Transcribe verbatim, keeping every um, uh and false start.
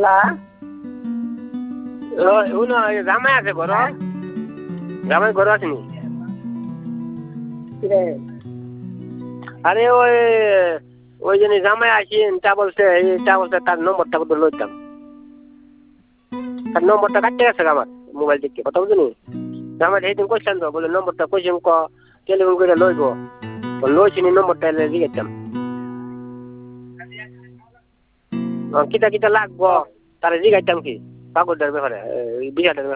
শুনো জামাই আছে ঘর জামাই ঘর আসেনি আরে ওই ওই জন্য জামাই আসি তা বলছে তা বলছে তার নম্বরটা কোথাও লইতাম তার নম্বরটা কাটতে গেছে আমার মোবাইল থেকে কথা বুঝলি জামাই সেইদিন কইছেন তো বলে নম্বরটা কইছেন ক টেলিফোন করে লইব লইছিনি নম্বরটা এলে দিয়েতাম কিতা কিতা লাগবো তারা জিগাইতাম কি কাগজটার ব্যাপারে বিষয়টার ব্যাপারে